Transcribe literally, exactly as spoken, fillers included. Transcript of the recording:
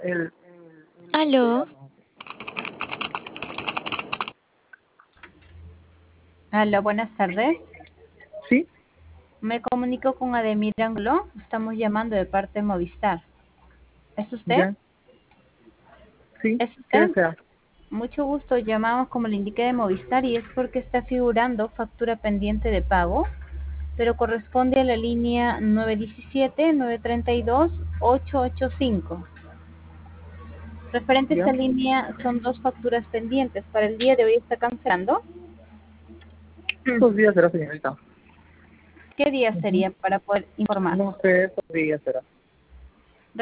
El, Aló, Hola, buenas tardes. sí, Me comunico con Ademir Angulo. Estamos llamando de parte de Movistar. ¿Es usted? ya, sí, ¿Es ¿qué usted? desea? Mucho gusto. Llamamos como le indiqué de Movistar y es porque está figurando factura pendiente de pago, pero corresponde a la línea nueve uno siete, nueve tres dos, ocho ocho cinco. Referente a Ya, esta línea, son dos facturas pendientes. Para el día de hoy está cancelando. esos días será, señorita. ¿Qué día Ujú. sería para poder informar? No sé, esos días será.